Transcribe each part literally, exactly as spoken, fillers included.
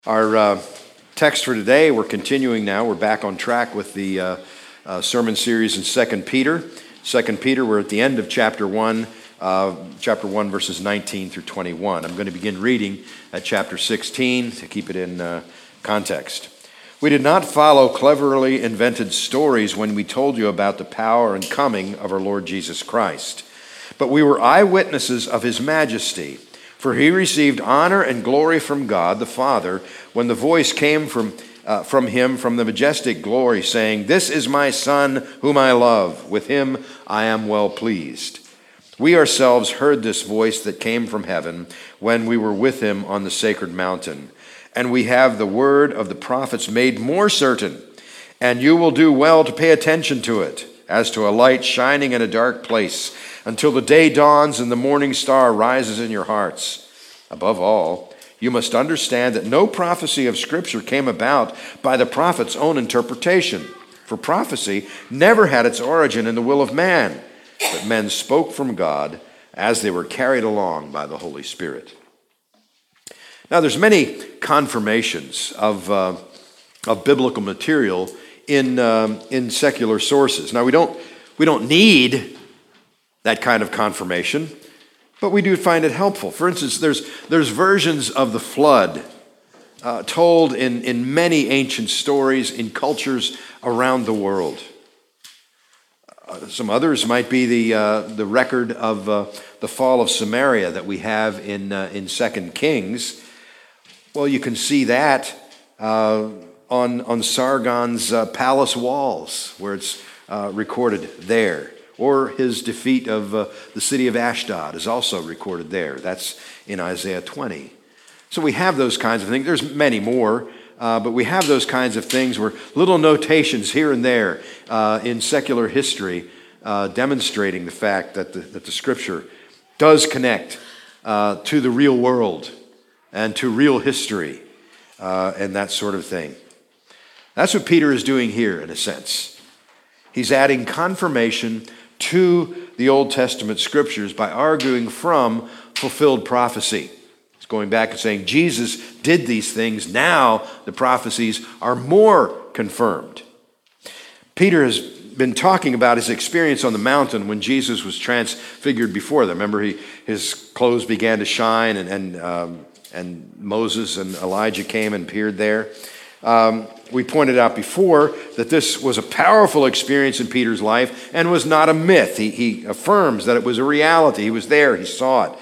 Our uh, text for today, we're continuing now. We're back on track with the uh, uh, sermon series in Second Peter. Second Peter, we're at the end of chapter one, uh, chapter one, verses nineteen through twenty-one. I'm going to begin reading at chapter sixteen to keep it in uh, context. We did not follow cleverly invented stories when we told you about the power and coming of our Lord Jesus Christ, but we were eyewitnesses of his majesty. For he received honor and glory from God the Father when the voice came from, uh, from him from the majestic glory, saying, "This is my Son whom I love. With him I am well pleased." We ourselves heard this voice that came from heaven when we were with him on the sacred mountain. And we have the word of the prophets made more certain, and you will do well to pay attention to it, as to a light shining in a dark place, until the day dawns and the morning star rises in your hearts. Above all, you must understand that no prophecy of Scripture came about by the prophet's own interpretation. For prophecy never had its origin in the will of man, but men spoke from God as they were carried along by the Holy Spirit. Now, there's many confirmations of, uh, of biblical material in, um, in secular sources. Now, we don't, we don't need that kind of confirmation, but we do find it helpful. For instance, there's, there's versions of the flood uh, told in, in many ancient stories in cultures around the world. Uh, some others might be the, uh, the record of uh, the fall of Samaria that we have in, uh, in Second Kings. Well, you can see that uh, on, on Sargon's uh, palace walls, where it's uh, recorded there. Or his defeat of uh, the city of Ashdod is also recorded there. That's in Isaiah twenty. So we have those kinds of things. There's many more, uh, but we have those kinds of things where little notations here and there uh, in secular history uh, demonstrating the fact that the, that the Scripture does connect uh, to the real world and to real history uh, and that sort of thing. That's what Peter is doing here, in a sense. He's adding confirmation to the Old Testament Scriptures by arguing from fulfilled prophecy. He's going back and saying, Jesus did these things. Now the prophecies are more confirmed. Peter has been talking about his experience on the mountain when Jesus was transfigured before them. Remember, he, his clothes began to shine, and, and, um, and Moses and Elijah came and appeared there. Um, we pointed out before that this was a powerful experience in Peter's life and was not a myth. He, he affirms that it was a reality. He was there. He saw it.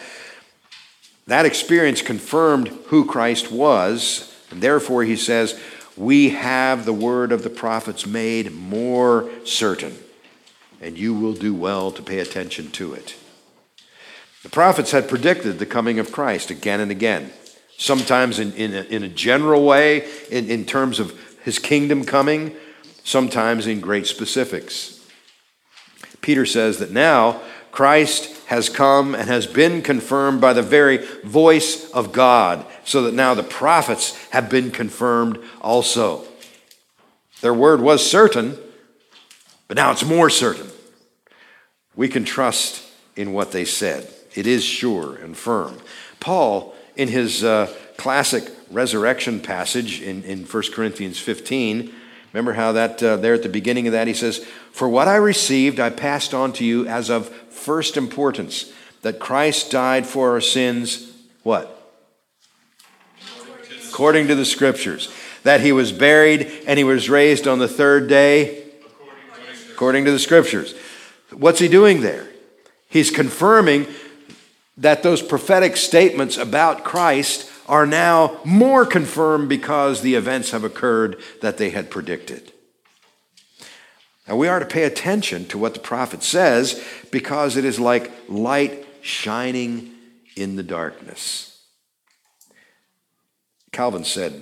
That experience confirmed who Christ was, and therefore he says, we have the word of the prophets made more certain, and you will do well to pay attention to it. The prophets had predicted the coming of Christ again and again. Sometimes in, in, a, in a general way, in, in terms of his kingdom coming, sometimes in great specifics. Peter says that now Christ has come and has been confirmed by the very voice of God, so that now the prophets have been confirmed also. Their word was certain, but now it's more certain. We can trust in what they said. It is sure and firm. Paul, in his uh, classic resurrection passage in, in First Corinthians fifteen, remember how that uh, there at the beginning of that he says, "For what I received I passed on to you as of first importance, that Christ died for our sins," what? According to the Scriptures. That he was buried and he was raised on the third day, according to the Scriptures. What's he doing there? He's confirming that those prophetic statements about Christ are now more confirmed because the events have occurred that they had predicted. Now we are to pay attention to what the prophet says because it is like light shining in the darkness. Calvin said,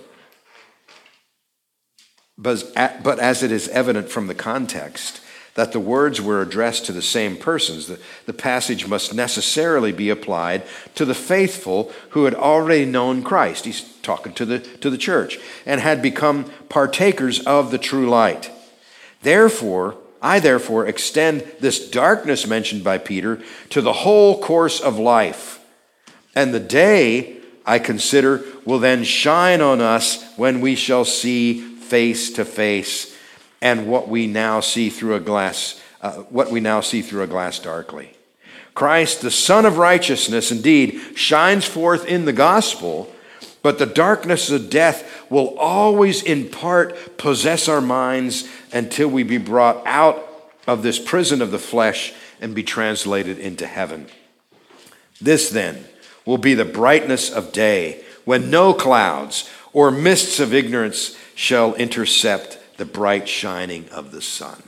but as it is evident from the context that the words were addressed to the same persons, the, the passage must necessarily be applied to the faithful who had already known Christ. He's talking to the, to the church, and had become partakers of the true light. Therefore, I therefore extend this darkness mentioned by Peter to the whole course of life. And the day I consider, will then shine on us when we shall see face to face, and what we now see through a glass, uh, what we now see through a glass darkly. Christ, the Son of righteousness, indeed shines forth in the gospel, but the darkness of death will always in part possess our minds until we be brought out of this prison of the flesh and be translated into heaven. This then will be the brightness of day, when no clouds or mists of ignorance shall intercept the bright shining of the sun.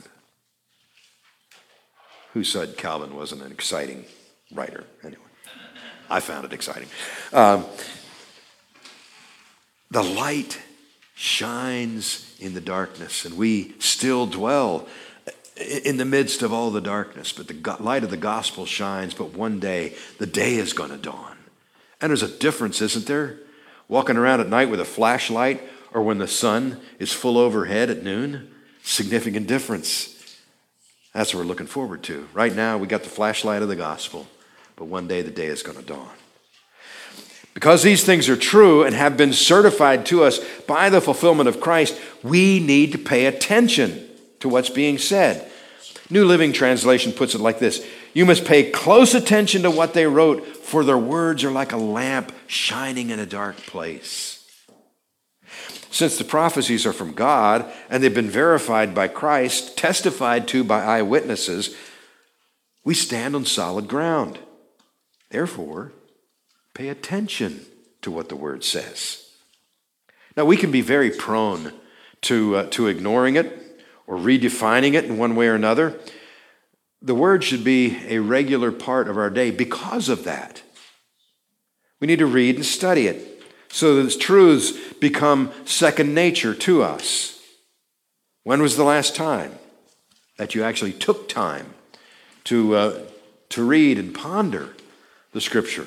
Who said Calvin wasn't an exciting writer? Anyway, I found it exciting. Um, the light shines in the darkness, and we still dwell in the midst of all the darkness, but the light of the gospel shines, but one day, the day is going to dawn. And there's a difference, isn't there? Walking around at night with a flashlight or when the sun is full overhead at noon, significant difference. That's what we're looking forward to. Right now, we got the flashlight of the gospel, but one day the day is going to dawn. Because these things are true and have been certified to us by the fulfillment of Christ, we need to pay attention to what's being said. New Living Translation puts it like this: you must pay close attention to what they wrote, for their words are like a lamp shining in a dark place. Since the prophecies are from God and they've been verified by Christ, testified to by eyewitnesses, we stand on solid ground. Therefore, pay attention to what the word says. Now, we can be very prone to, uh, to ignoring it or redefining it in one way or another. The word should be a regular part of our day because of that. We need to read and study it so that its truths become second nature to us. When was the last time that you actually took time to, uh, to read and ponder the Scripture?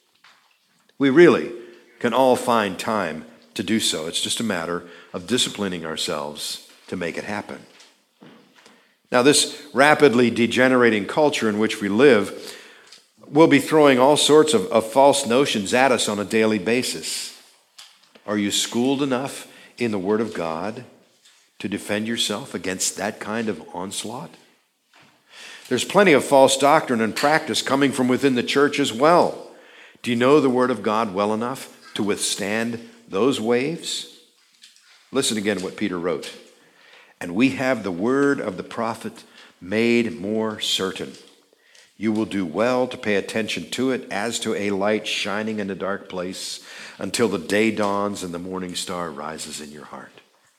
We really can all find time to do so. It's just a matter of disciplining ourselves to make it happen. Now, this rapidly degenerating culture in which we live will be throwing all sorts of, of false notions at us on a daily basis. Are you schooled enough in the Word of God to defend yourself against that kind of onslaught? There's plenty of false doctrine and practice coming from within the church as well. Do you know the Word of God well enough to withstand those waves? Listen again to what Peter wrote. And we have the word of the prophet made more certain. You will do well to pay attention to it as to a light shining in a dark place until the day dawns and the morning star rises in your heart.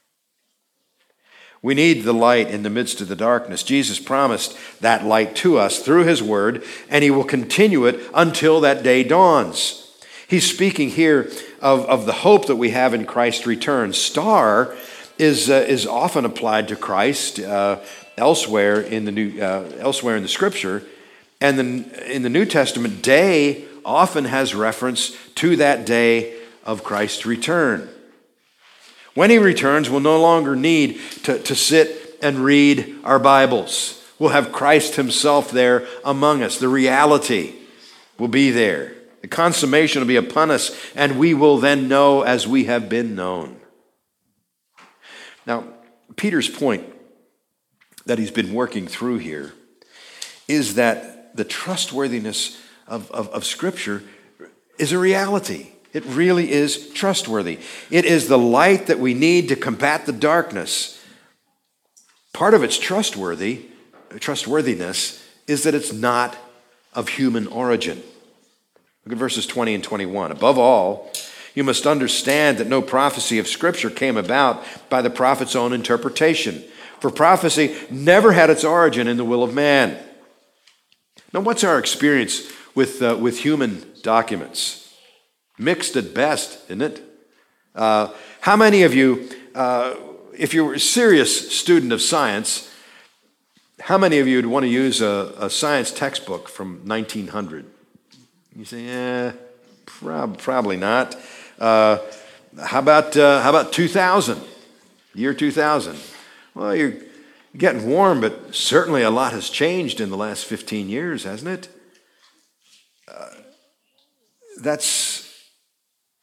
We need the light in the midst of the darkness. Jesus promised that light to us through his word, and he will continue it until that day dawns. He's speaking here of, of the hope that we have in Christ's return. Star is uh, is often applied to Christ uh, elsewhere in the new uh, elsewhere in the Scripture, and then in the New Testament, day often has reference to that day of Christ's return. When he returns, we'll no longer need to, to sit and read our Bibles. We'll have Christ himself there among us. The reality will be there. The consummation will be upon us, and we will then know as we have been known. Now, Peter's point that he's been working through here is that the trustworthiness of, of, of Scripture is a reality. It really is trustworthy. It is the light that we need to combat the darkness. Part of its trustworthy, trustworthiness is that it's not of human origin. Look at verses twenty and twenty-one. Above all, you must understand that no prophecy of Scripture came about by the prophet's own interpretation. For prophecy never had its origin in the will of man. Now, what's our experience with, uh, with human documents? Mixed at best, isn't it? Uh, how many of you, uh, if you were a serious student of science, how many of you would want to use a, a science textbook from nineteen hundred? You say, eh, prob- probably not. Uh, how about uh, how about two thousand? Year two thousand. Well, you're getting warm, but certainly a lot has changed in the last fifteen years, hasn't it? Uh, that's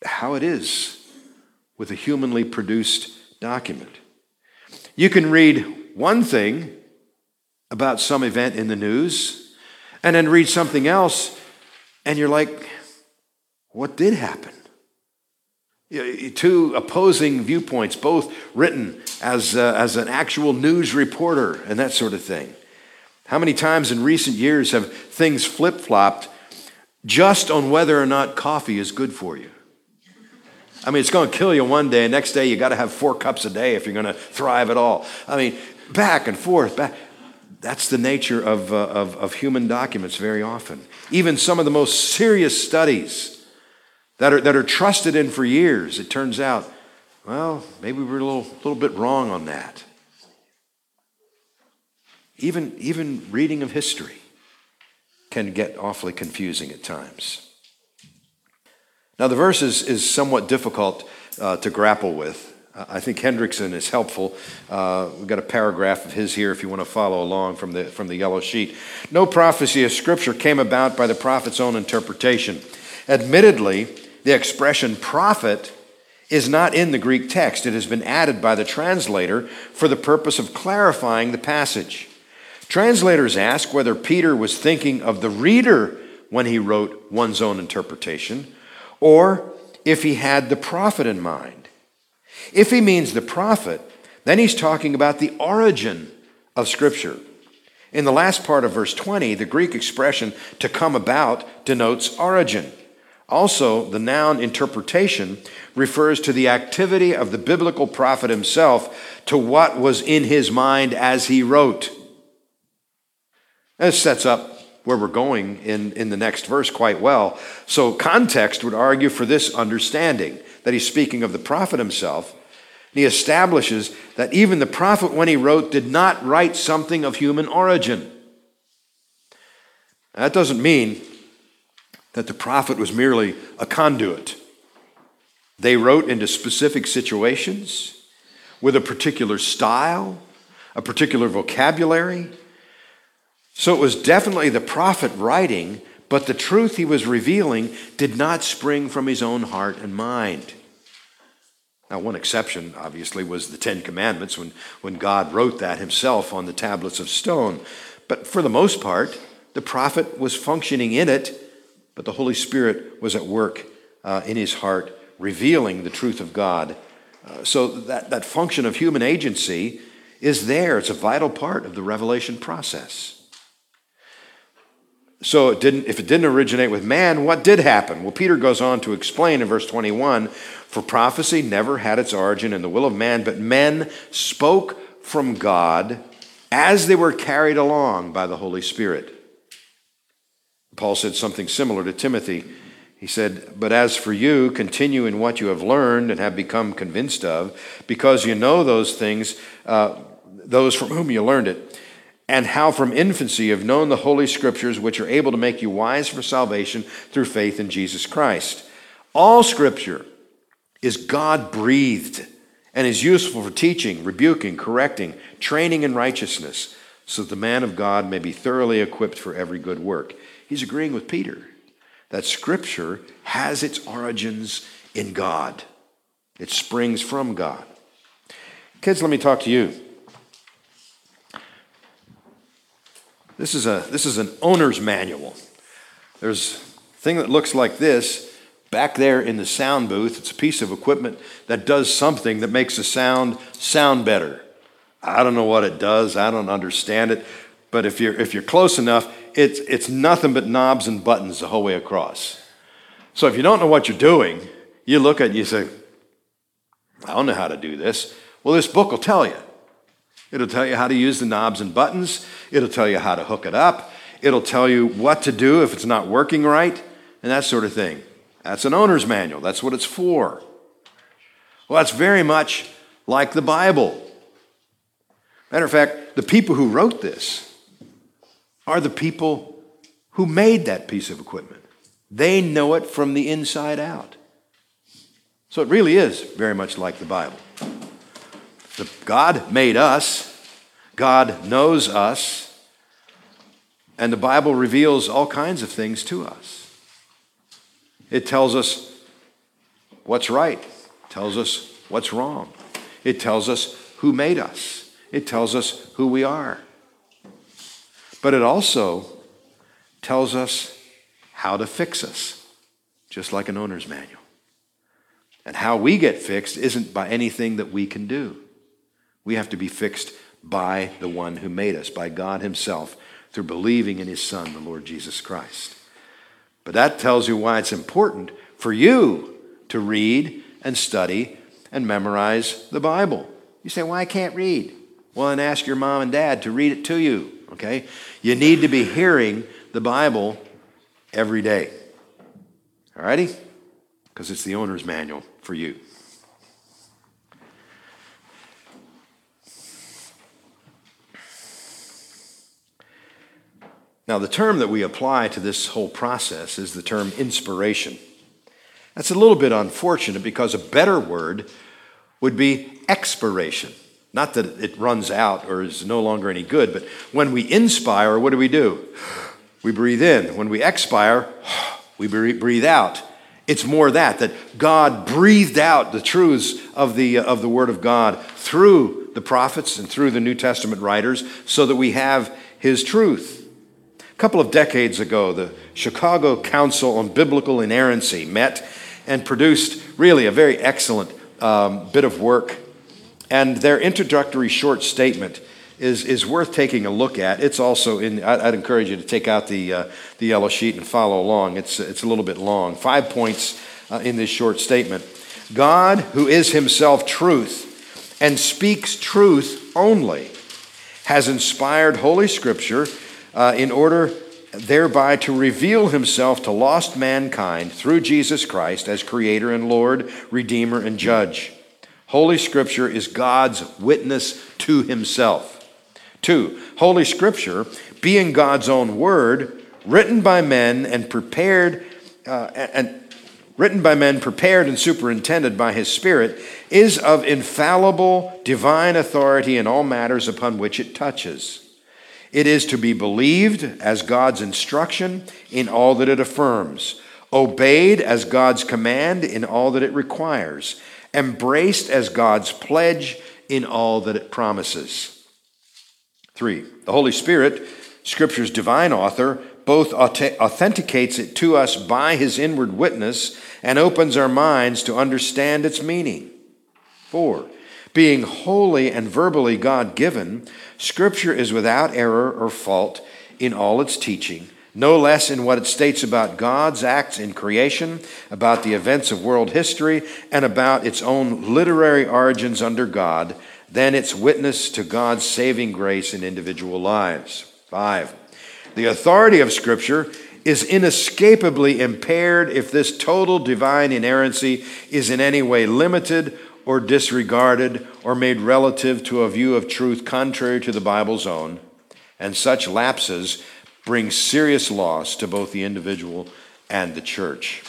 how it is with a humanly produced document. You can read one thing about some event in the news and then read something else and you're like, what did happen? Two opposing viewpoints, both written as, uh, as an actual news reporter and that sort of thing. How many times in recent years have things flip-flopped just on whether or not coffee is good for you? I mean, it's going to kill you one day, and next day you got to have four cups a day if you're going to thrive at all. I mean, back and forth, back. That's the nature of, uh, of, of human documents very often. Even some of the most serious studies that are, that are trusted in for years, it turns out, well, maybe we were a little, little bit wrong on that. Even, even reading of history can get awfully confusing at times. Now, the verse is, is somewhat difficult uh, to grapple with. Uh, I think Hendrickson is helpful. Uh, we've got a paragraph of his here if you want to follow along from the, from the yellow sheet. No prophecy of Scripture came about by the prophet's own interpretation. Admittedly, the expression prophet is not in the Greek text. It has been added by the translator for the purpose of clarifying the passage. Translators ask whether Peter was thinking of the reader when he wrote one's own interpretation, or if he had the prophet in mind. If he means the prophet, then he's talking about the origin of Scripture. In the last part of verse twenty, the Greek expression to come about denotes origin. Also, the noun interpretation refers to the activity of the biblical prophet himself to what was in his mind as he wrote. This sets up where we're going in, in the next verse quite well. So context would argue for this understanding, that he's speaking of the prophet himself. He establishes that even the prophet, when he wrote, did not write something of human origin. That doesn't mean that the prophet was merely a conduit. They wrote into specific situations with a particular style, a particular vocabulary. So it was definitely the prophet writing, but the truth he was revealing did not spring from his own heart and mind. Now, one exception, obviously, was the Ten Commandments, when, when God wrote that himself on the tablets of stone. But for the most part, the prophet was functioning in it, but the Holy Spirit was at work uh, in his heart, revealing the truth of God. Uh, so that, that function of human agency is there. It's a vital part of the revelation process. So it didn't, if it didn't originate with man, what did happen? Well, Peter goes on to explain in verse twenty-one, for prophecy never had its origin in the will of man, but men spoke from God as they were carried along by the Holy Spirit. Paul said something similar to Timothy. He said, but as for you, continue in what you have learned and have become convinced of, because you know those things, uh, those from whom you learned it, and how from infancy you have known the Holy Scriptures, which are able to make you wise for salvation through faith in Jesus Christ. All Scripture is God-breathed and is useful for teaching, rebuking, correcting, training in righteousness, so that the man of God may be thoroughly equipped for every good work. He's agreeing with Peter that Scripture has its origins in God. It springs from God. Kids, let me talk to you. This is a this is an owner's manual. There's a thing that looks like this back there in the sound booth. It's a piece of equipment that does something that makes the sound sound better. I don't know what it does. I don't understand it. But if you're if you're close enough, it's it's nothing but knobs and buttons the whole way across. So if you don't know what you're doing, you look at it and you say, I don't know how to do this. Well, this book will tell you. It'll tell you how to use the knobs and buttons. It'll tell you how to hook it up. It'll tell you what to do if it's not working right, and that sort of thing. That's an owner's manual. That's what it's for. Well, that's very much like the Bible. Matter of fact, the people who wrote this are the people who made that piece of equipment. They know it from the inside out. So it really is very much like the Bible. The, God made us. God knows us. And the Bible reveals all kinds of things to us. It tells us what's right. It tells us what's wrong. It tells us who made us. It tells us who we are. But it also tells us how to fix us, just like an owner's manual. And how we get fixed isn't by anything that we can do. We have to be fixed by the one who made us, by God himself, through believing in his Son, the Lord Jesus Christ. But that tells you why it's important for you to read and study and memorize the Bible. You say, well, I can't read. Well, then ask your mom and dad to read it to you, okay? You need to be hearing the Bible every day. All righty? Because it's the owner's manual for you. Now, the term that we apply to this whole process is the term inspiration. That's a little bit unfortunate because a better word would be expiration. Not that it runs out or is no longer any good, but when we inspire, what do we do? We breathe in. When we expire, we breathe out. It's more that, that God breathed out the truths of the, of the Word of God through the prophets and through the New Testament writers so that we have his truth. A couple of decades ago, the Chicago Council on Biblical Inerrancy met and produced really a very excellent um, bit of work. And their introductory short statement is, is worth taking a look at. It's also in, I'd encourage you to take out the, uh, the yellow sheet and follow along. It's, it's a little bit long. Five points uh, in this short statement. God, who is himself truth and speaks truth only, has inspired Holy Scripture uh, in order thereby to reveal himself to lost mankind through Jesus Christ as Creator and Lord, Redeemer and Judge. Holy Scripture is God's witness to himself. Two, Holy Scripture, being God's own word, written by men and prepared, uh, and written by men, prepared and superintended by his Spirit, is of infallible divine authority in all matters upon which it touches. It is to be believed as God's instruction in all that it affirms, obeyed as God's command in all that it requires, embraced as God's pledge in all that it promises. Three, the Holy Spirit, Scripture's divine author, both authenticates it to us by his inward witness and opens our minds to understand its meaning. Four, being wholly and verbally God-given, Scripture is without error or fault in all its teaching, no less in what it states about God's acts in creation, about the events of world history, and about its own literary origins under God, than its witness to God's saving grace in individual lives. Five, the authority of Scripture is inescapably impaired if this total divine inerrancy is in any way limited or disregarded or made relative to a view of truth contrary to the Bible's own, and such lapses bring serious loss to both the individual and the church.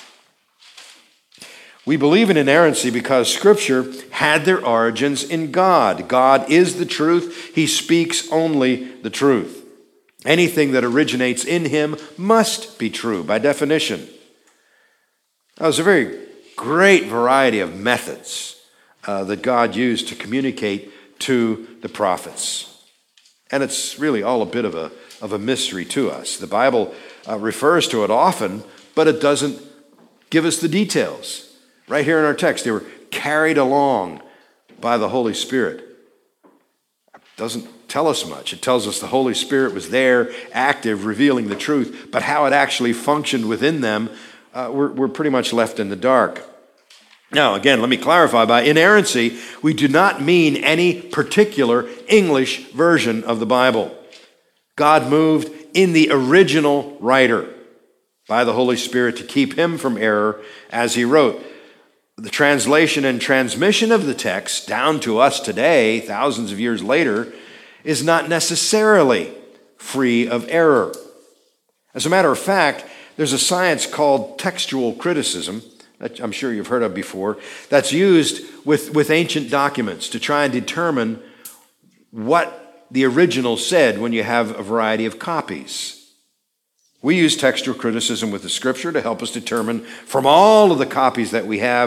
We believe in inerrancy because Scripture had their origins in God. God is the truth. He speaks only the truth. Anything that originates in him must be true by definition. Now, there's a very great variety of methods uh, that God used to communicate to the prophets. And it's really all a bit of a, of a mystery to us. The Bible uh, refers to it often, but it doesn't give us the details. Right here in our text, they were carried along by the Holy Spirit. It doesn't tell us much. It tells us the Holy Spirit was there, active, revealing the truth, but how it actually functioned within them, uh, we're, we're pretty much left in the dark. Now, again, let me clarify. By inerrancy, we do not mean any particular English version of the Bible. God moved in the original writer by the Holy Spirit to keep him from error as he wrote. The translation and transmission of the text down to us today, thousands of years later, is not necessarily free of error. As a matter of fact, there's a science called textual criticism, that I'm sure you've heard of before, that's used with, with ancient documents to try and determine what the original said when you have a variety of copies. We use textual criticism with the Scripture to help us determine from all of the copies that we have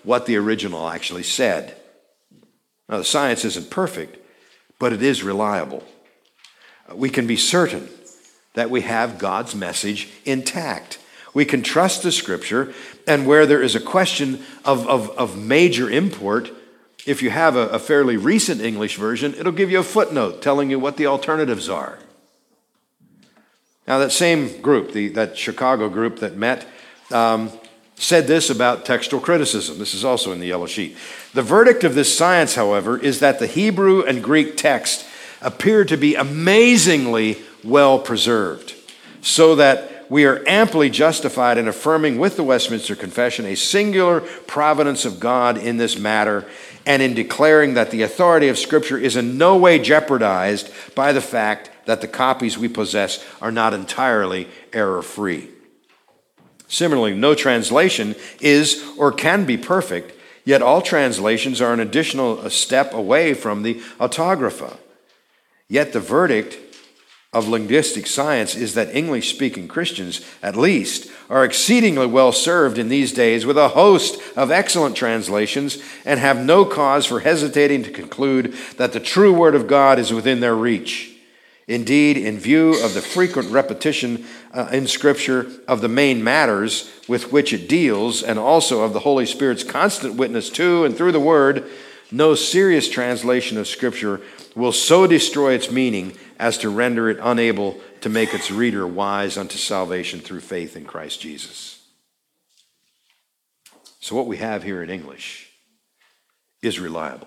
what the original actually said. Now, the science isn't perfect, but it is reliable. We can be certain that we have God's message intact. We can trust the Scripture, and where there is a question of, of, of major import, if you have a, a fairly recent English version, it'll give you a footnote telling you what the alternatives are. Now, that same group, the, that Chicago group that met, um, said this about textual criticism. This is also in the yellow sheet. The verdict of this science, however, is that the Hebrew and Greek text appear to be amazingly well preserved, so that we are amply justified in affirming with the Westminster Confession a singular providence of God in this matter, and in declaring that the authority of Scripture is in no way jeopardized by the fact that the copies we possess are not entirely error-free. Similarly, no translation is or can be perfect, yet all translations are an additional step away from the autographa. Yet the verdict of linguistic science is that English-speaking Christians, at least, are exceedingly well served in these days with a host of excellent translations and have no cause for hesitating to conclude that the true Word of God is within their reach. Indeed, in view of the frequent repetition uh, in Scripture of the main matters with which it deals, and also of the Holy Spirit's constant witness to and through the Word, no serious translation of Scripture will so destroy its meaning as to render it unable to make its reader wise unto salvation through faith in Christ Jesus. So what we have here in English is reliable.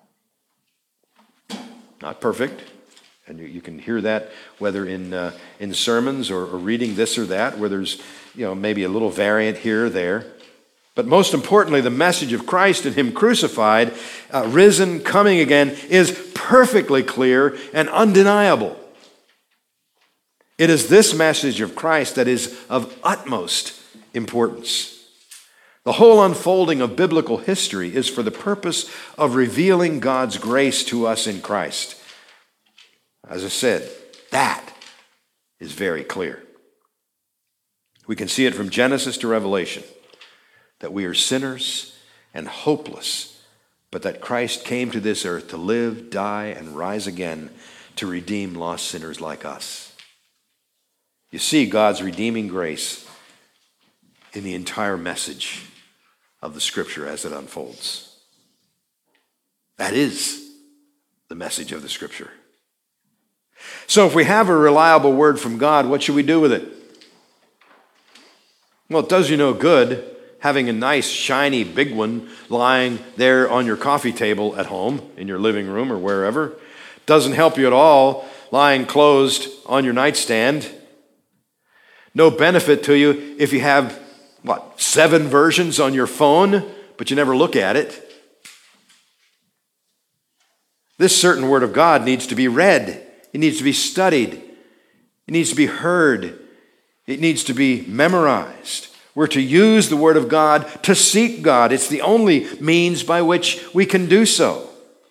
Not perfect. And you, you can hear that whether in uh, in sermons or, or reading this or that, where there's, you know, maybe a little variant here or there. But most importantly, the message of Christ and Him crucified, uh, risen, coming again, is perfectly clear and undeniable. It is this message of Christ that is of utmost importance. The whole unfolding of biblical history is for the purpose of revealing God's grace to us in Christ. As I said, that is very clear. We can see it from Genesis to Revelation, that we are sinners and hopeless, but that Christ came to this earth to live, die, and rise again to redeem lost sinners like us. You see God's redeeming grace in the entire message of the Scripture as it unfolds. That is the message of the Scripture. So if we have a reliable word from God, what should we do with it? Well, it does you no good having a nice, shiny, big one lying there on your coffee table at home, in your living room or wherever. Doesn't help you at all lying closed on your nightstand. No benefit to you if you have, what, seven versions on your phone, but you never look at it. This certain word of God needs to be read. It needs to be studied. It needs to be heard. It needs to be memorized. We're to use the Word of God to seek God. It's the only means by which we can do so,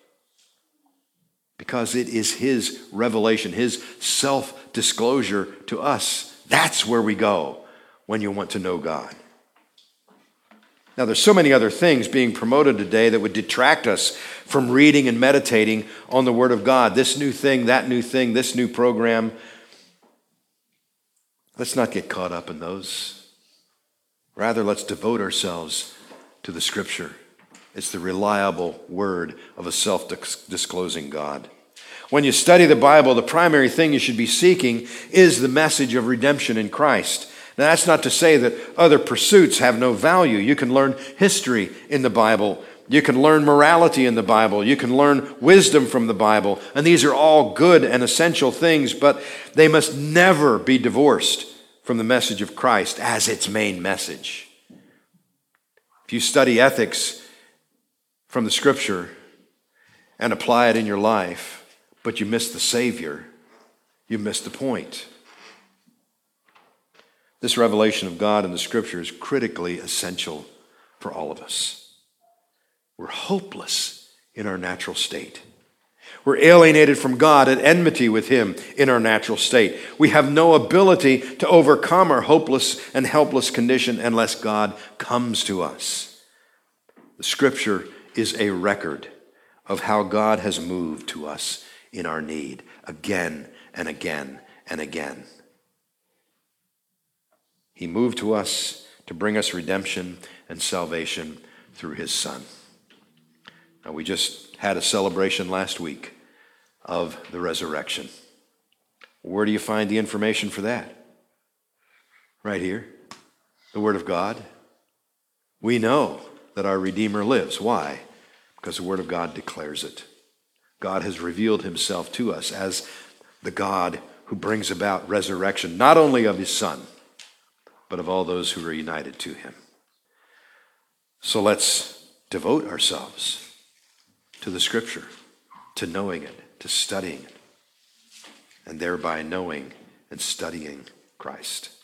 because it is His revelation, His self-disclosure to us. That's where we go when you want to know God. Now, there's so many other things being promoted today that would detract us from reading and meditating on the Word of God. This new thing, that new thing, this new program. Let's not get caught up in those. Rather, let's devote ourselves to the Scripture. It's the reliable word of a self-disclosing God. When you study the Bible, the primary thing you should be seeking is the message of redemption in Christ. Now, that's not to say that other pursuits have no value. You can learn history in the Bible. You can learn morality in the Bible. You can learn wisdom from the Bible. And these are all good and essential things, but they must never be divorced from the message of Christ as its main message. If you study ethics from the Scripture and apply it in your life, but you miss the Savior, you miss the point. This revelation of God in the Scripture is critically essential for all of us. We're hopeless in our natural state. We're alienated from God, at enmity with Him in our natural state. We have no ability to overcome our hopeless and helpless condition unless God comes to us. The Scripture is a record of how God has moved to us in our need again and again and again. He moved to us to bring us redemption and salvation through his Son. Now, we just had a celebration last week of the resurrection. Where do you find the information for that? Right here, the Word of God. We know that our Redeemer lives. Why? Because the Word of God declares it. God has revealed himself to us as the God who brings about resurrection, not only of his Son, but of all those who are united to him. So let's devote ourselves to the Scripture, to knowing it, to studying it, and thereby knowing and studying Christ.